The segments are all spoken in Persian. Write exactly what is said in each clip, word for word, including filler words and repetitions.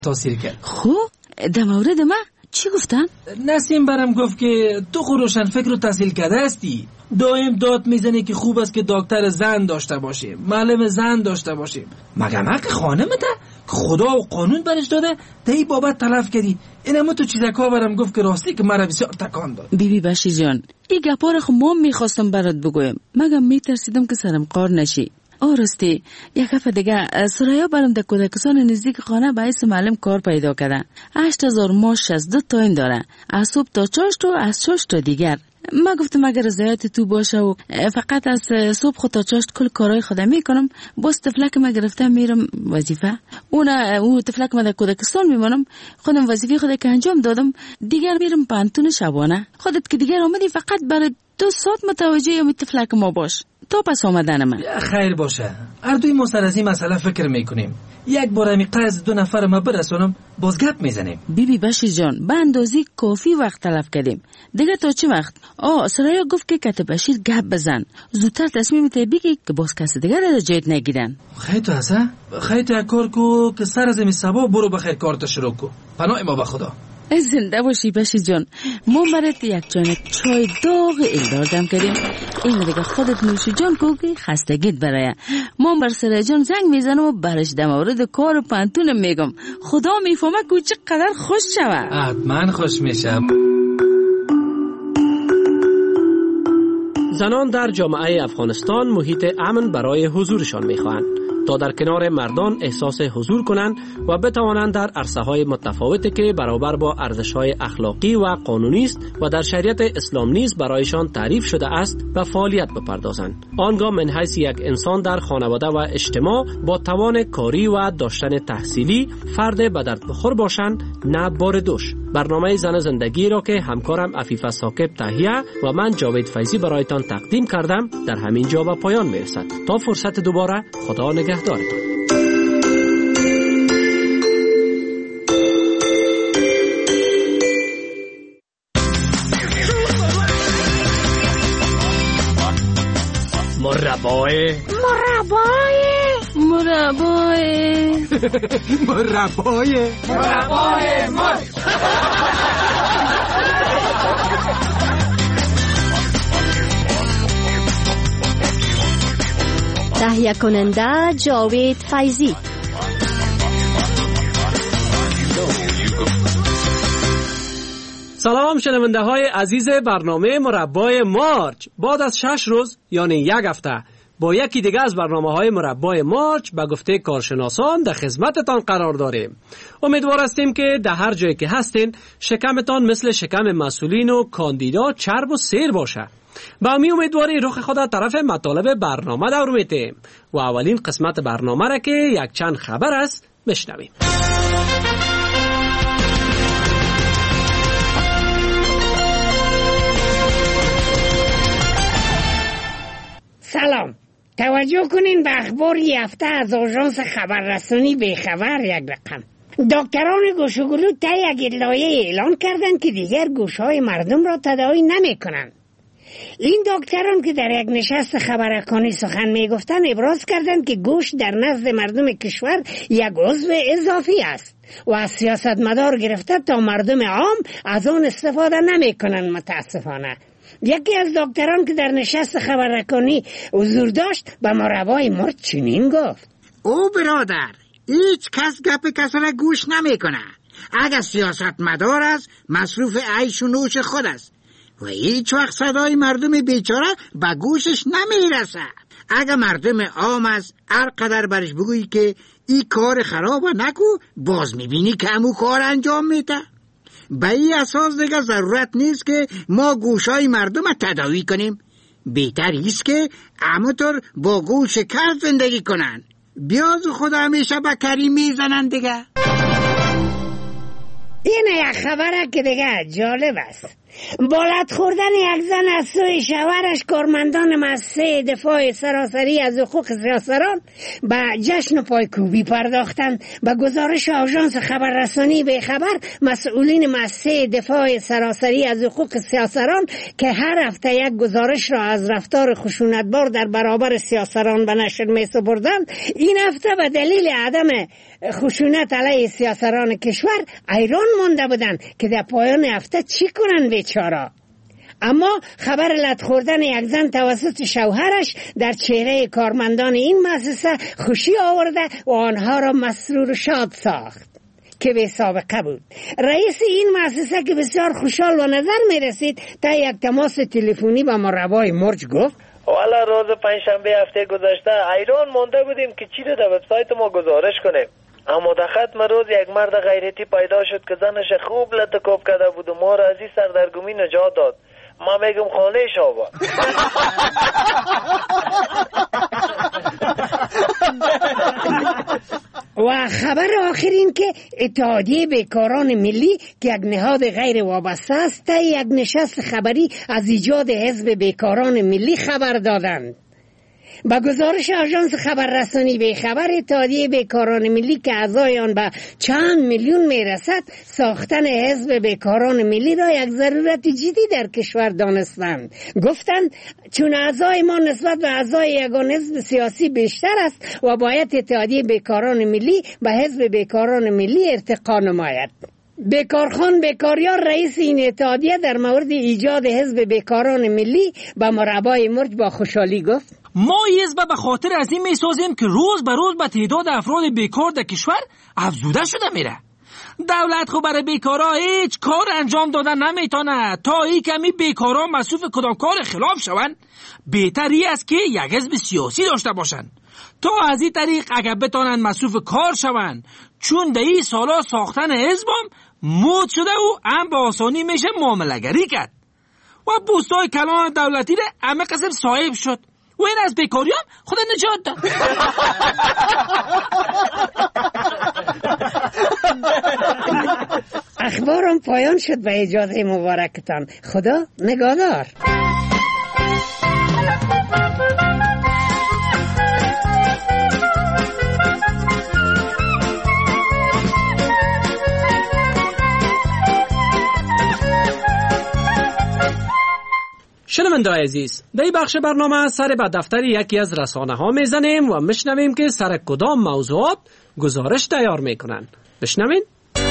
تاثیر کرد. خب در مورد من چی گفتن؟ نسیم برام گفت که تو خود روشن فکر و تحصیل کرده هستی، دائم داد میزنی که خوب است که دکتر زن داشته باشیم، معلم زن داشته باشیم. مگه حق خانمته که خدا و قانون برش داده تا این بابت تلف کردی؟ اینم تو چیزکا برام گفت که راستی که مرا بسیار تکان داد. بی بی بشیر جان، این گپا رو خب ما میخواستم برات بگویم، مگه میترسیدم که سرم قار نشی. آرستی یک هفته دیگه سریا برام در کودکستان نزدیک خانه به اسم معلم کار پیدا کردن. هشت هزار ماش از دو تا این داره، از صبح تا چاشت و از چاشت تا دیگر. ما گفتم اگر رضایت تو باشه و فقط از صبح خود تا چاشت کل کارهای خودم میکنم، باز تفلک ما گرفتم میرم وظیفه. اون او تفلک ما در کودکستان میمونم، خودم وظیفه خود که انجام دادم، دیگر میرم پانتون شبانه. خودت که دیگر آمدی فقط برای دو ساعت متوجه ام تفلک ما باش تا پس آمدن من. خیر باشه، هر دوی ما سر از این مسئله فکر میکنیم. یک بار همی قرض دو نفر ما برسونم، باز گپ میزنیم. بی بی بشیر جان، به اندازی کافی وقت تلف کردیم. دیگه تا چه وقت؟ آه سریا گفت که کت بشیر گپ بزن، زودتر تصمیم تی بگی که باز کسی دیگه را جایت نگیرن. خیلی تو هسته؟ خیلی تو یک کار کو که سر از این سبا برو بخیر کارت شروع کو. پناه ما به خدا. زنده باشی بشیر جان. ما برات یک جان چای داغ ایل دادم کردیم. این دیگه خودت نوشی جان کو که خستگیت برای. ما بر سر جان زنگ میزنم و برش در مورد کار پانتون میگم. خدا میفهمه که چقدر خوش شوه. حتما خوش میشه. زنان در جامعه افغانستان محیط امن برای حضورشان میخواهند تا در کنار مردان احساس حضور کنند و بتوانند در عرصه‌های متفاوتی که برابر با ارزش‌های اخلاقی و قانونی است و در شریعت اسلام نیز برایشان تعریف شده است و فعالیت بپردازند. آنگاه من حیث یک انسان در خانواده و اجتماع با توان کاری و داشتن تحصیلی فرد به درد بخور باشند، نه بار دوش. برنامه زن زندگی را که همکارم عفیفه ثاقب تهیه و من جاوید فیضی برایتان تقدیم کردم در همین جا به پایان میرسد. تا فرصت دوباره، خدا نگهدارتان. مربای مربای مربای مربای مربای مار. تهیه کننده جاوید فیضی. سلام شنونده های عزیز برنامه مربای مارچ. بعد از شش روز یعنی یک هفته با یکی دیگه از برنامه های مربای مارچ به گفته کارشناسان در خدمتتان قرار داریم. امیدوار هستیم که در هر جایی که هستین شکمتان مثل شکم مسئولین و کاندیدا چرب و سیر باشه. با امی امیدواری رخ خود طرف مطالب برنامه دور میتیم و اولین قسمت برنامه را که یک چند خبر است بشنویم. سلام، توجه کنین به اخبار یافته از آژانس خبررسانی به خبر یک رقم. دکتران گوشوگلو تا یک لایحه اعلان کردند که دیگر گوشهای مردم را تداوی نمی کنند. این دکتران که در یک نشست خبررسانی سخن می گفتند ابراز کردند که گوشت در نزد مردم کشور یک عضو اضافی است و از سیاستمدار گرفته تا مردم عام از آن استفاده نمی کنند. متاسفانه یکی از دکتران که در نشست خبررسانی حضور داشت به مربای مرد چنین گفت: او برادر، هیچ کس گپ کس را گوش نمی کنه. اگر سیاستمدار است مصروف عیش و نوش خود است و هیچ وقت صدای مردم بیچاره به گوشش نمی رسه. اگر مردم عام است هر قدر برش بگویی که این کار خراب نکو، باز میبینی که همون کار انجام میده. به این اساس دیگه ضرورت نیست که ما گوشای مردم تداوی کنیم. بهتر است که همونطور با گوش کر زندگی کنن. بیاز خدا همیشه به کریم میزنن دیگه. این یک خبره که دیگه جالب است. بالت خوردن یک زن از سوی شوهرش کارمندان مؤسسه دفاع سراسری از حقوق سیاستران به جشن و پایکوبی پرداختند. به گزارش آژانس خبررسانی به خبر، مسئولین مؤسسه دفاع سراسری از حقوق سیاستران که هر هفته یک گزارش را از رفتار خشونتبار در برابر سیاستران به نشر می‌سپردند، این هفته به دلیل عدم خشونت علیه سیاستران کشور ایران مانده بودند که در پایان هفته چی کنند بیچاره. اما خبر لت خوردن یک زن توسط شوهرش در چهره کارمندان این مؤسسه خوشی آورده و آنها را مسرور و شاد ساخت که به سابقه بود. رئیس این مؤسسه که بسیار خوشحال و نظر می رسید تا یک تماس تلفنی با مربای مرج گفت: والا روز پنجشنبه هفته گذشته ایران مونده بودیم که چی رو در وبسایت ما گزارش کنیم، اما در ختم روز یک مرد غیرتی پیدا شد که زنش خوب لطکوب کرده بود و ما را از این سردرگمی نجات داد. ما میگم خانه شابا. و خبر آخر این که اتحادیه بیکاران ملی که یک نهاد غیر وابسته است تا یک نشست خبری از ایجاد حزب بیکاران ملی خبر دادند. با گزارش آژانس خبررسانی به خبر، اتحادیه بیکاران ملی که اعضای آن به چند میلیون میرسد، ساختن حزب بیکاران ملی را یک ضرورت جدی در کشور دانستند. گفتند چون اعضای ما نسبت به اعضای یگان حزب سیاسی بیشتر است و باید اتحادیه بیکاران ملی به حزب بیکاران ملی ارتقا نماید. بیکارخان بیکاریار رئیس این اتحادیه در مورد ایجاد حزب بیکاران ملی به مربای مرج با خوشحالی گفت: ما حزب به خاطر از این میسازیم که روز به روز به تعداد افراد بیکار در کشور افزوده شده میره. دولت خو برای بیکارا هیچ کار انجام دادن نمیتونه تا این کمی بیکارا مصروف کدام کار خلاف شون. بهتری است که یک حزب سیاسی داشته باشن تا از این طریق اگر بتانن مصروف کار شون، چون در این سالا ساختن حزبم مود شده و هم به آسانی میشه معامله‌گری کرد و بوستای کلان دولتی ده همه قسم صاحب شد و این از بیکاری هم خود نجات داد. اخبارم پایان شد. به اجازه مبارکتان. خدا نگهدار. شنونده‌های عزیز، در این بخش برنامه سر به دفتر یکی از رسانه ها میزنیم و میشنویم که سر کدام موضوعات گزارش تیار میکنن. بشنوین.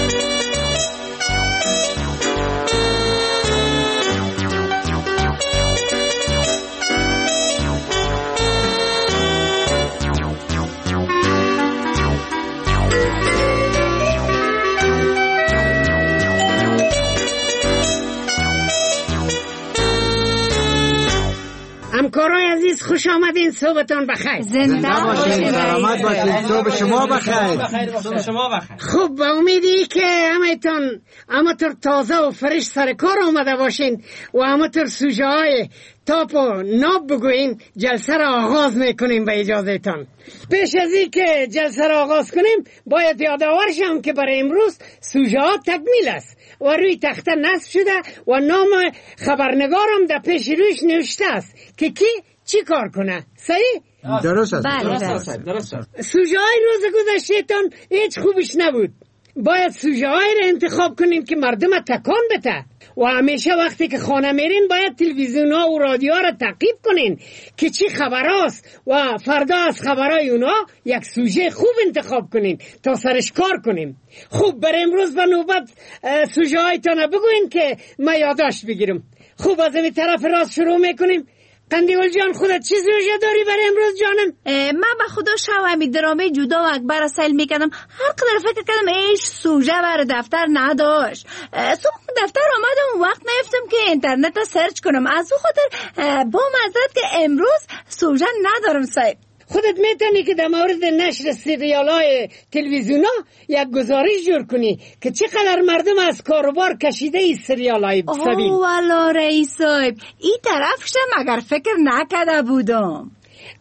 همکارای عزیز خوش آمدین. صبحتون بخیر. زنده باشین، سلامت باشین. صبح شما بخیر. صبح شما بخیر. خوب، با امیدی که همتون همطور تازه و فرش سر کار آمده باشین و همطور سوژه های تاپ و ناب بگوین، جلسه را آغاز میکنیم به اجازهتان. پیش از این که جلسه را آغاز کنیم باید یادآور شم که برای امروز سوژه ها تکمیل است و روی تخته نصب شده و نام خبرنگارم در پیش رویش نوشته است که کی چی کار کنه. صحیح؟ درست است. بله درست است. سوژه های روز گذشتهتان هیچ خوبش نبود. باید سوژه های را انتخاب کنیم که مردم تکان بده و همیشه وقتی که خانه میرین باید تلویزیون ها و رادیو ها را تعقیب کنین که چی خبر هاست و فردا از خبرهای اونا یک سوژه خوب انتخاب کنین تا سرش کار کنیم. خوب، برای امروز به نوبت سوژه هایتان بگوین که ما یادداشت بگیرم. خوب، از این طرف راست شروع میکنیم. قندیول جان، خودت چیز روژه داری برای امروز جانم؟ من به خدا شو همی درامه جدا و اکبر سیل میکردم، هر قدر فکر کردم ایش سوژه برای دفتر نداشت. صبح دفتر آمدم و وقت نیفتم که اینترنت رو سرچ کنم، از اون خاطر با معذرت که امروز سوژه ندارم صاحب. خودت میتونی که در مورد نشر سریال های تلویزیون ها یک گزارش جور کنی که چقدر مردم از کاروبار کشیده ای سریال های بسبیل. اوه والا رئیس صاحب، این طرفشم اگر فکر نکرده بودم.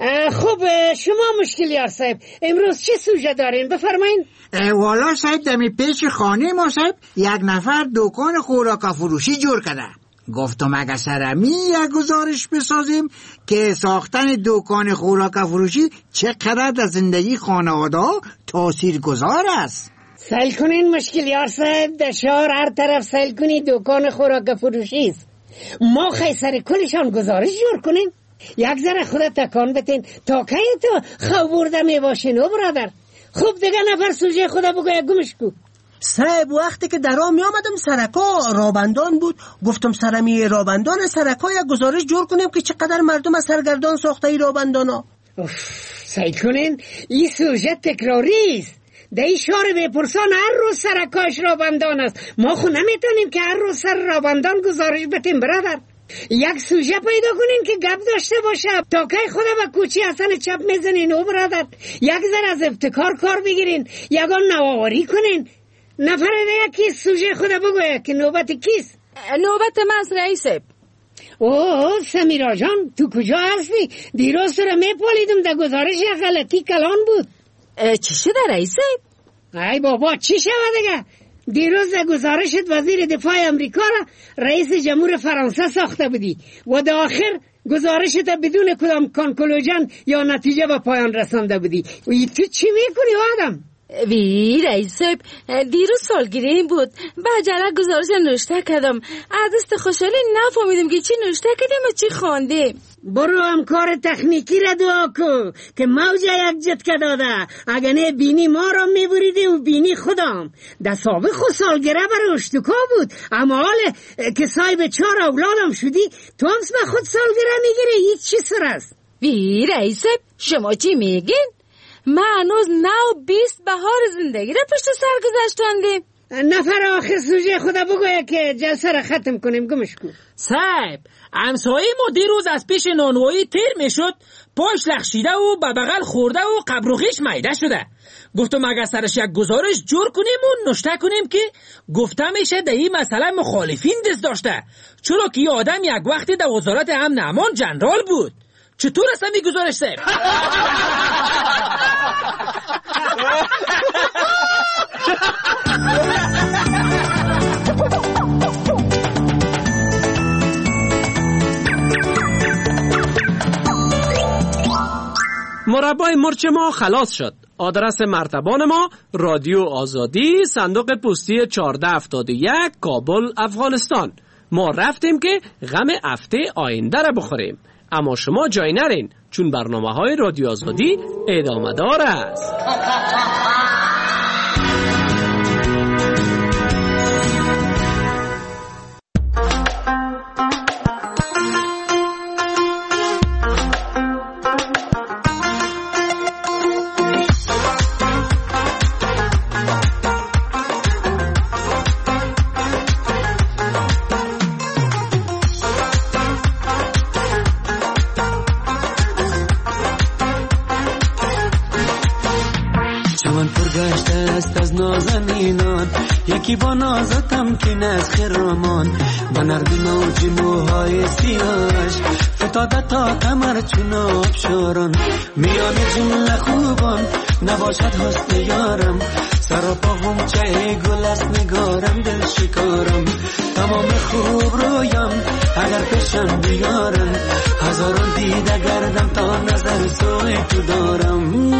خب شما مشکلیار صاحب امروز چه سوژه دارین؟ بفرمایین. والا صاحب دمی پیش خانه ما صاحب یک نفر دکان خوراک فروشی جور کرده. گفتم اگه سرمی یک گزارش بسازیم که ساختن دکان خوراک فروشی چقدر در زندگی خانواده تأثیر گذار است. سیل کنین مشکلیار صاحب، در شهر هر طرف سیل کنی دکان خوراک فروشی است. ما خیلی سر کلشان گزارش جور کنیم. یک ذره خودت تکان بتین تا که تو خواب برده می باشین او برادر. خوب دیگه نفر سوژه خدا بگو یک گمش کو. صاحب وقتی که درام می آمدم سرکا رابندان بود، گفتم سرمی رابندان سرکا یک گزارش جور کنیم که چقدر مردم از سرگردان ساخته ای رابندان ها. سعی کنین این سوژه تکراری است. در این شهر بپرسان هر روز سرکاش رابندان است. ما خو نمیتونیم که هر روز سر رابندان گزارش بتیم برادر. یک سوژه پیدا کنین که گپ داشته باشه تا که خدا و کوچی حسن چپ میزنین او برادر. یک ذره از ابتکار کار بگیرین، یگان نوآوری کنین. نفر دیگه کی سوژه خدا بگوید که نوبت کیست؟ نوبت من رئیسه. اوه سمیرا جان، تو کجا هستی؟ دیروز تو را میپالیدم در گزارش یک غلطی کلان بود. چی شده رئیسه؟ ای بابا چی شده دیگه؟ دیروز در گزارشت وزیر دفاع امریکا را رئیس جمهور فرانسه ساخته بودی و در آخر گزارشت بدون کدام کانکلوژن یا نتیجه به پایان رسانده بودی. و تو چی میکنی آدم؟ وی رئیس صاحب، دیروز سالگیری بود، با عجله گزارش نوشته کردم. از دست خوشحالی نفهمیدم که چی نوشته کردیم و چی خواندیم. برو هم کار تکنیکی را دعا کن که موج یک جتکه داده. اگه نه بینی ما را میبریده و بینی خودم. در سابق خود سالگیره برای اشتکا بود، اما حال که صاحب چهار اولادم شدی تو هم اسم خود سالگیره میگیره. هیچ چی سر است؟ وی رئیس صاحب، شما چی میگین؟ ما هنوز نو بیست بهار زندگی را پشت سر گذاشتندیم. نفر آخر سوژه خدا بگوید که جلسه را ختم کنیم. گمش کن صاحب. همسایه ما دیروز از پیش نانوایی تیر میشد، پاش لخشیده و به بغل خورده و قبر و خیش میده شده. گفتم اگر سرش یک گزارش جور کنیم و نشته کنیم که گفته میشه در این مسئله مخالفین دست داشته، چرا که یه آدم یک وقتی در وزارت امن امان جنرال بود. چطور است می گزارش صاحب؟ مربای مرچ ما خلاص شد. آدرس مرتبان ما رادیو آزادی، صندوق پستی چهارده هفتاد و یک، کابل، افغانستان. ما رفتیم که غم هفته آینده را بخوریم، اما شما جای نرین چون برنامه های رادیو آزادی ادامه دار است. یکی با نازتم که نز خرامان با نرد موج موهای سیاش فتاده تا کمر چون آبشاران میان جمله خوبان نباشد حسن یارم سراپا غنچه گل است نگارم دل شکارم تمام خوب رویم اگر پیشم بیارم هزاران دیده گردم تا نظر سوی تو دارم.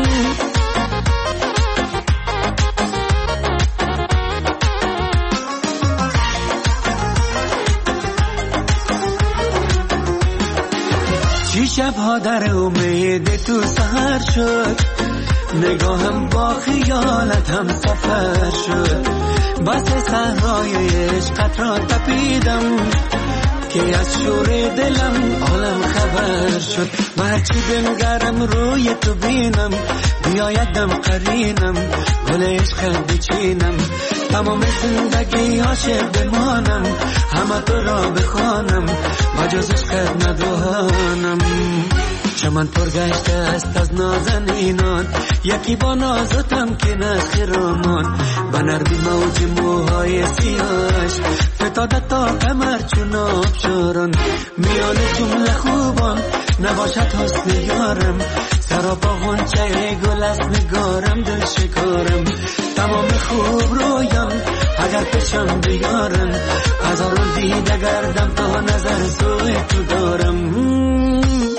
شبها در امید تو سهر شد نگاهم با خیالت هم سفر شد بس صحرای عشقت را تپیدم که از شور دلم عالم خبر شد و هرچی بنگرم روی تو بینم بیایدم قرینم گل عشقت بچینم تمام زندگی عاشق بمانم همه تو را بخوانم و جز عشقت ندانم. چمن پرگشته است از نازنینان یکی با نازتم که نز خرامان با نرمی موج موهای سیاش فتاده تا کمر چون آبشاران میان جمله خوبان نباشد حسن یارم سراپا غنچه گل است نگارم دل شکارم تمام خوب رویم اگر پیشم بیارن هزاران دیده گردم تا نظر توی تو دارم.